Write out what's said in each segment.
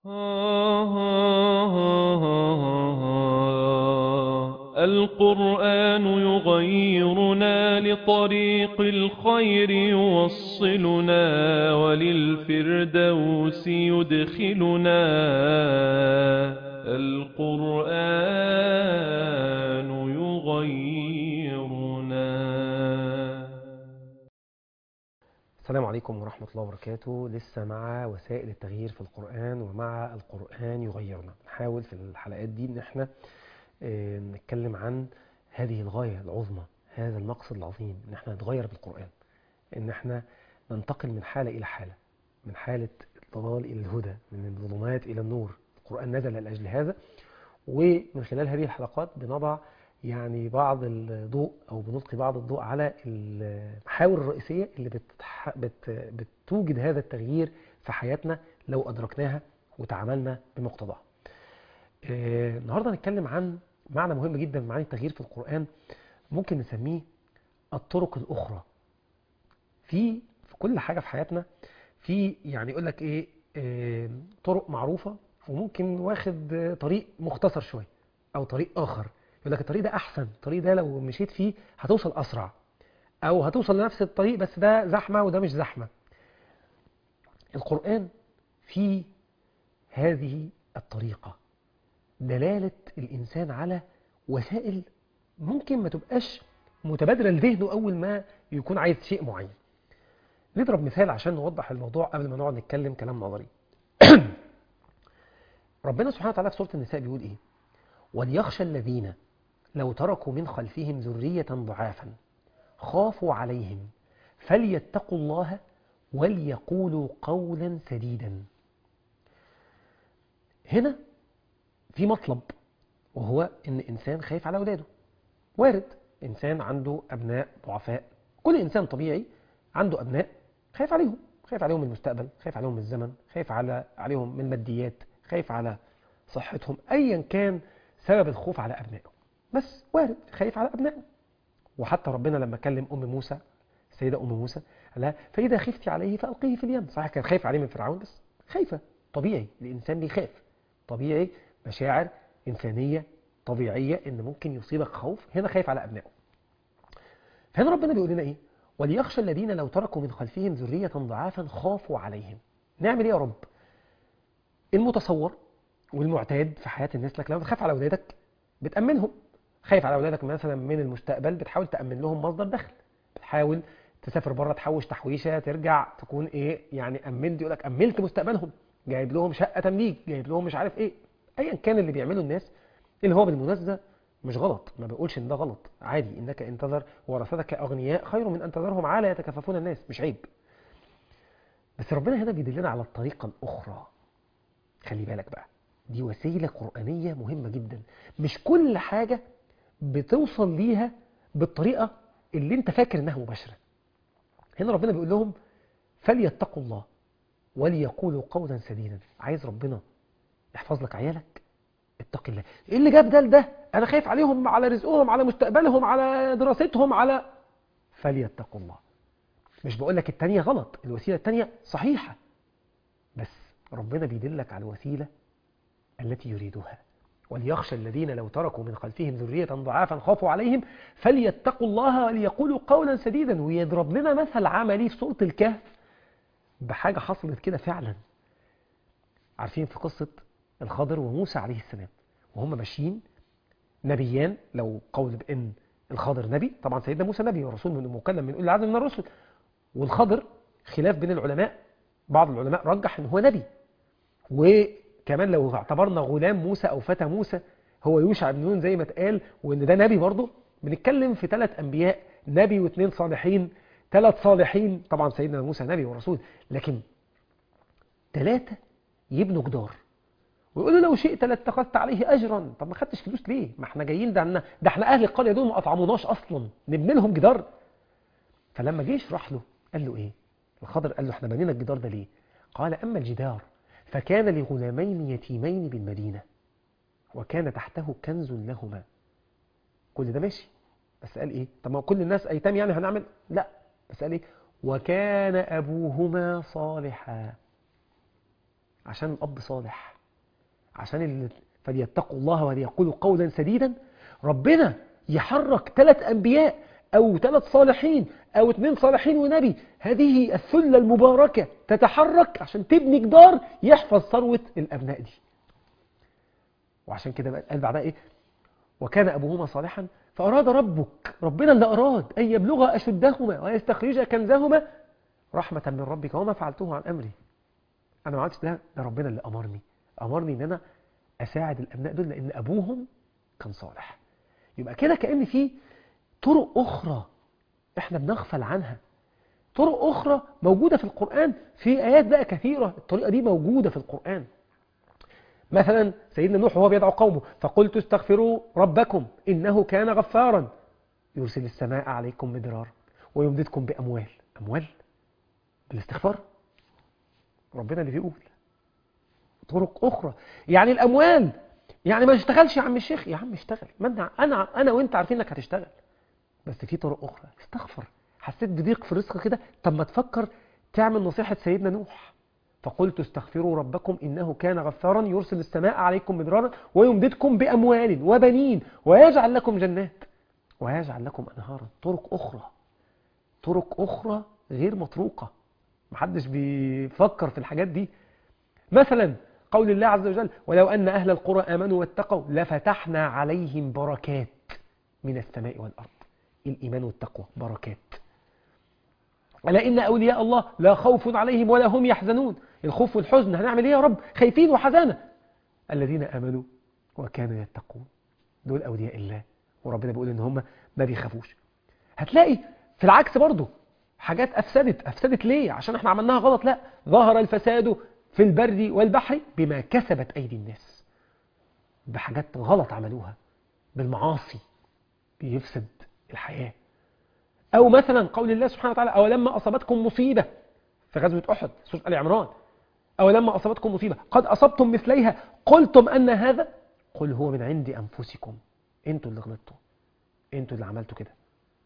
القرآن يغيرنا لطريق الخير يوصلنا وللفردوس يدخلنا. القرآن يغيرنا. السلام عليكم ورحمة الله وبركاته. لسه مع وسائل التغيير في القرآن ومع القرآن يغيرنا. نحاول في الحلقات دي ان احنا نتكلم عن هذه الغاية العظمى، هذا المقصد العظيم، ان احنا نتغير بالقرآن، ان احنا ننتقل من حالة الى حالة، من حالة الضلال الى الهدى، من الظلمات الى النور. القرآن نزل لأجل هذا، ومن خلال هذه الحلقات بنضع يعني بعض الضوء أو بنلقي بعض الضوء على المحاور الرئيسية اللي بتوجد هذا التغيير في حياتنا لو أدركناها وتعاملنا بمقتضاها. النهاردة هنتكلم عن معنى مهم جدا من معاني التغيير في القرآن، ممكن نسميه الطرق الأخرى. في كل حاجة في حياتنا في يعني يقول لك إيه، طرق معروفة وممكن واخد طريق مختصر شوية أو طريق آخر، يقول لك الطريق ده أحسن، الطريق ده لو مشيت فيه هتوصل أسرع، أو هتوصل لنفس الطريق بس ده زحمة وده مش زحمة. القرآن في هذه الطريقة دلالة الإنسان على وسائل ممكن ما تبقاش متبادرة لذهنه أول ما يكون عايز شيء معين. نضرب مثال عشان نوضح الموضوع قبل ما نقعد نتكلم كلام نظري. ربنا سبحانه وتعالى في سورة النساء بيقول إيه؟ وليخشى الذين لو تركوا من خلفهم ذرية ضعافا خافوا عليهم فليتقوا الله وليقولوا قولا سديدا. هنا في مطلب، وهو إن إنسان خايف على أولاده. وارد إنسان عنده أبناء ضعفاء، كل إنسان طبيعي عنده أبناء خايف عليهم، خايف عليهم من المستقبل، خايف عليهم من الزمن، خايف عليهم من الماديات، خايف على صحتهم، أيا كان سبب الخوف على أبنائه، بس وارد خايف على أبنائه. وحتى ربنا لما كلم أم موسى، السيدة أم موسى، قال لها فإذا خفت عليه فألقيه في اليم. صحيح كان خايف عليه من فرعون، بس خايفة، طبيعي الإنسان بيخاف، طبيعي، مشاعر إنسانية طبيعية إن ممكن يصيبك خوف. هنا خايف على أبنائه. فهنا ربنا بيقول لنا إيه؟ وليخشى الذين لو تركوا من خلفهم ذرية ضعافا خافوا عليهم. نعمل إيه يا رب؟ المتصور والمعتاد في حياة الناس لك لو تخاف على أولادك بتأمنهم. خايف على أولادك مثلا من المستقبل، بتحاول تأمن لهم مصدر دخل، بتحاول تسافر بره تحوش تحويشة ترجع تكون إيه يعني أمنت، يقول لك أمنت مستقبلهم، جايب لهم شقة تمليك، جايب لهم مش عارف إيه، أيا كان اللي بيعمله الناس، اللي هو بالمناسبة مش غلط، ما بقولش إن ده غلط، عادي. إنك إن تذر ورثتك أغنياء خير من أن تذرهم عالة يتكففون الناس، مش عيب. بس ربنا هنا بيدلنا على الطريقة الأخرى. خلي بالك بقى، دي وسيلة قرآنية مهمة جدا. مش كل حاجة بتوصل ليها بالطريقة اللي انت فاكر انها مباشرة. هنا ربنا بيقول لهم فليتقوا الله وليقولوا قولا سديدا. عايز ربنا يحفظ لك عيالك؟ اتق الله. ايه اللي جاب ده لده؟ انا خايف عليهم، على رزقهم، على مستقبلهم، على دراستهم، على فليتقوا الله. مش بقول لك التانية غلط، الوسيلة التانية صحيحة، بس ربنا بيدلك على الوسيلة التي يريدها. وليخشى الذين لو تركوا من خلفهم ذرية ضعافا خافوا عليهم فليتقوا الله وليقولوا قولا سديدا. ويضرب لنا مثل عملي في سورة الكهف بحاجة حصلت كده فعلا. عارفين في قصة الخضر وموسى عليه السلام وهم ماشيين، نبيان، لو قول بأن الخضر نبي، طبعا سيدنا موسى نبي ورسول من مكلم من أولي العزم من الرسل، والخضر خلاف بين العلماء، بعض العلماء رجح ان هو نبي، وكمان لو اعتبرنا غلام موسى أو فتى موسى هو يوشع بن نون زي ما اتقال وإن ده نبي برضه، بنتكلم في 3 أنبياء، نبي و2 صالحين، 3 صالحين، طبعا سيدنا موسى نبي ورسول، لكن 3 يبنوا جدار ويقولوا لو شئت لاتخذت عليه أجرا. طب ما خدتش فلوس ليه؟ ما احنا جايين، ده احنا أهل القرية دول ما أطعموناش أصلا، نبني لهم جدار. فلما جيش راح له قال له إيه؟ الخضر قال له احنا بنينا الجدار ده ليه؟ قال أما الجدار فكان لغلامين يتيمين بالمدينة وكان تحته كنز لهما. كل ده ماشي، بس قال ايه؟ طب ما كل الناس ايتام يعني هنعمل؟ لا، بس قال ايه؟ وكان ابوهما صالحا. عشان الأب صالح، عشان فليتقوا الله وليقولوا قولا سديدا، ربنا يحرك 3 أنبياء أو 3 صالحين أو 2 صالحين ونبي، هذه الثلة المباركة تتحرك عشان تبني جدار يحفظ ثروة الأبناء دي. وعشان كده قال بعدها إيه؟ وكان أبوهما صالحا فأراد ربك، ربنا اللي أراد أن يبلغ أشدهما ويستخرج كنزهما رحمة من ربك وما فعلته عن أمري. أنا ما عملتش ده ربنا اللي أمرني إن أنا أساعد الأبناء دول لأن أبوهم كان صالح. يبقى كده كأن في طرق أخرى إحنا بنغفل عنها، طرق أخرى موجودة في القرآن، في آيات بقى كثيرة الطريقة دي موجودة في القرآن. مثلا سيدنا نوح وهو بيدعو قومه فقلت استغفروا ربكم إنه كان غفارا يرسل السماء عليكم مدرارا ويمددكم بأموال. أموال بالاستغفار؟ ربنا اللي بيقول. طرق أخرى يعني الأموال، يعني ما اشتغلش يا عم الشيخ، يا عم اشتغل، ما أنا وإنت عارفين إنك هتشتغل، بس في طرق أخرى. استغفر، حسيت بضيق في الرزق كده، طب ما تفكر تعمل نصيحة سيدنا نوح فقلت استغفروا ربكم إنه كان غفارا يرسل السماء عليكم مدرارا ويمددكم بأموال وبنين ويجعل لكم جنات ويجعل لكم أنهارا. طرق أخرى غير مطروقة، محدش بيفكر في الحاجات دي. مثلا قول الله عز وجل ولو أن أهل القرى آمنوا واتقوا لفتحنا عليهم بركات من السماء والأرض. الإيمان والتقوى بركات. ألا إن أولياء الله لا خوف عليهم ولا هم يحزنون. الخوف والحزن هنعمل إيه يا رب؟ خايفين وحزانة. الذين آمنوا وكانوا يتقون، دول أولياء الله، وربنا بيقول إن هم ما بيخافوش. هتلاقي في العكس برضو حاجات أفسدت ليه؟ عشان احنا عملناها غلط؟ لا، ظهر الفساد في البر والبحر بما كسبت أيدي الناس، بحاجات غلط عملوها، بالمعاصي بيفسد الحياة. أو مثلا قول الله سبحانه وتعالى أولما أصابتكم مصيبة في غزوة أحد سورة آل عمران، أولما أصابتكم مصيبة قد أصبتم مثليها قلتم أن هذا قل هو من عند أنفسكم، أنتوا اللي غلطتوا، أنتوا اللي عملتوا كده.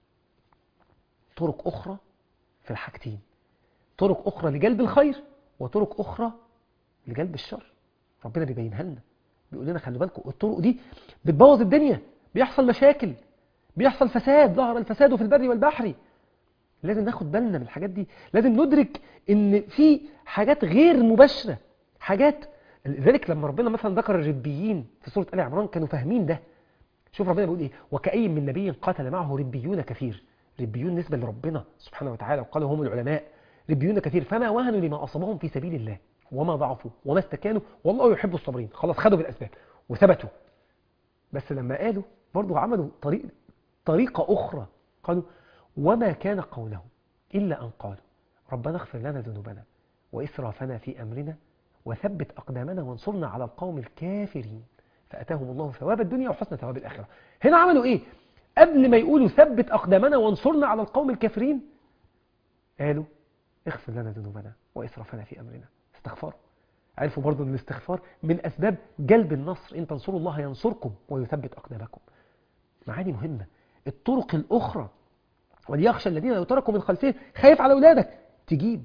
طرق أخرى في الحاجتين، طرق أخرى لجلب الخير وطرق أخرى لجلب الشر، ربنا بيبينها لنا، بيقول لنا خلوا بالكم الطرق دي بتبوظ الدنيا، بيحصل مشاكل، بيحصل فساد، ظهر الفساد في البر والبحر. لازم ناخد بالنا من الحاجات دي، لازم ندرك ان في حاجات غير مباشرة، حاجات. لذلك لما ربنا مثلا ذكر الربيين في سورة آل عمران كانوا فاهمين ده. شوف ربنا بيقول ايه؟ وكأي من نبي قاتل معه ربيون كثير. ربيون نسبة لربنا سبحانه وتعالى، وقالوا هم العلماء ربيون كثير فما وهنوا لما أصابهم في سبيل الله وما ضعفوا وما استكانوا والله يحب الصابرين. خلاص خدوا بالأسباب وثبتوا، بس لما قالوا برضو عملوا طريقة أخرى، قالوا وما كان قولهم إلا أن قالوا ربنا اغفر لنا ذنوبنا وإسرافنا في أمرنا وثبت أقدامنا وانصرنا على القوم الكافرين فأتاهم الله ثواب الدنيا وحسن ثواب الآخرة. هنا عملوا إيه؟ قبل ما يقولوا ثبت أقدامنا وانصرنا على القوم الكافرين قالوا اغفر لنا ذنوبنا وإسرافنا في أمرنا. استغفروا، عرفوا برضو أن الاستغفار من أسباب جلب النصر، إن تنصروا الله ينصركم ويثبت أقدامكم. معاني مهمة. الطرق الأخرى وليخشى الذين لو تركوا من خلفهم، خايف على أولادك تجيب،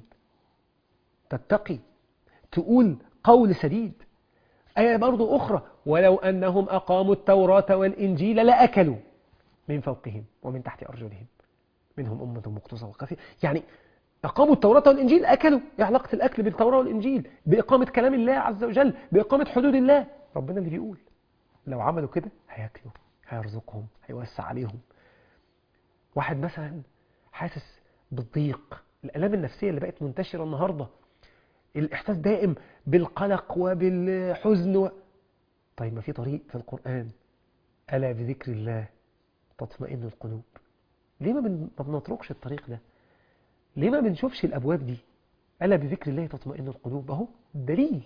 تتقي، تقول قول سديد. آية برضو أخرى ولو أنهم أقاموا التوراة والإنجيل لأكلوا من فوقهم ومن تحت أرجلهم منهم أمة مقتصدة وكثير. يعني أقاموا التوراة والإنجيل، أكلوا. إيه علاقة الأكل بالتوراة والإنجيل؟ بإقامة كلام الله عز وجل، بإقامة حدود الله. ربنا اللي بيقول لو عملوا كده هياكلوا، هيرزقهم، هيوسع عليهم. واحد مثلا حاسس بالضيق، الآلام النفسية اللي بقت منتشرة النهاردة، الإحساس دائم بالقلق وبالحزن طيب ما في طريق في القرآن، ألا بذكر الله تطمئن القلوب. ليه ما بنطرقش الطريق ده؟ ليه ما بنشوفش الأبواب دي؟ ألا بذكر الله تطمئن القلوب، أهو دليل،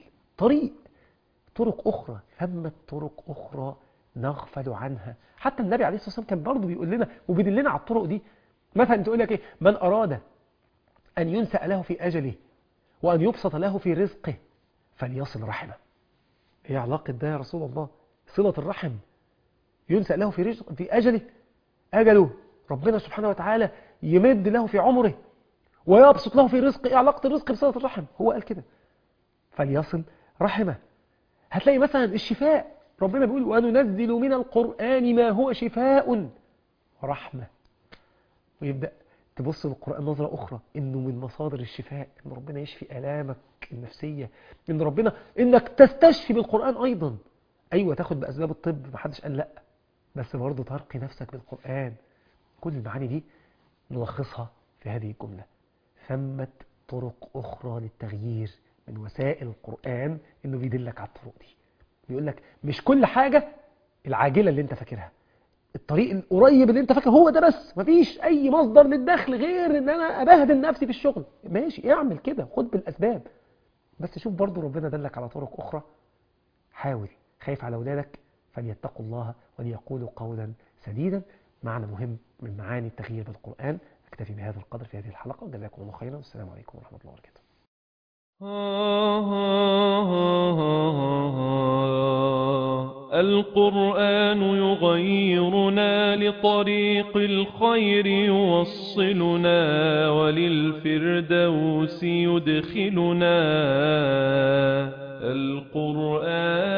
طرق أخرى، ثمة طرق أخرى نغفل عنها. حتى النبي عليه الصلاة والسلام كان برضه بيقول لنا وبيدلنا على الطرق دي. مثلا تقول لك إيه؟ من أراد أن ينسأ له في أجله وأن يبسط له في رزقه فليصل رحمه. إيه علاقة ده يا رسول الله؟ صلة الرحم، ينسأ له في أجله ربنا سبحانه وتعالى يمد له في عمره ويبسط له في رزقه. إيه علاقة الرزق بصلة الرحم؟ هو قال كده فليصل رحمة. هتلاقي مثلا الشفاء، ربنا بيقول وننزل من القرآن ما هو شفاء ورحمة. ويبدأ تبص للقرآن نظرة أخرى، إنه من مصادر الشفاء، إن ربنا يشفي آلامك النفسية، إن ربنا إنك تستشفي بالقرآن أيضا. أيوة تاخد بأسباب الطب، محدش قال لأ، بس برضه ترقي نفسك بالقرآن. كل المعاني دي نلخصها في هذه الجملة: ثمة طرق أخرى للتغيير. من وسائل القرآن إنه بيدلك على الطرق دي، بيقول لك مش كل حاجة العاجلة اللي انت فاكرها، الطريق القريب اللي انت فاكره هو ده بس، مفيش اي مصدر للدخل غير ان انا ابهدل نفسي في الشغل. ماشي، اعمل كده، خد بالاسباب، بس شوف برضو ربنا دلك على طرق اخرى. حاول. خايف على اولادك، فليتقوا الله وليقولوا قولا سديدا. معنى مهم من معاني التغيير بالقرآن. اكتفي بهذا القدر في هذه الحلقة، جزاكم الله خيرا، والسلام عليكم ورحمة الله وبركاته. القرآن يغيرنا لطريق الخير يوصلنا وللفردوس يدخلنا. القرآن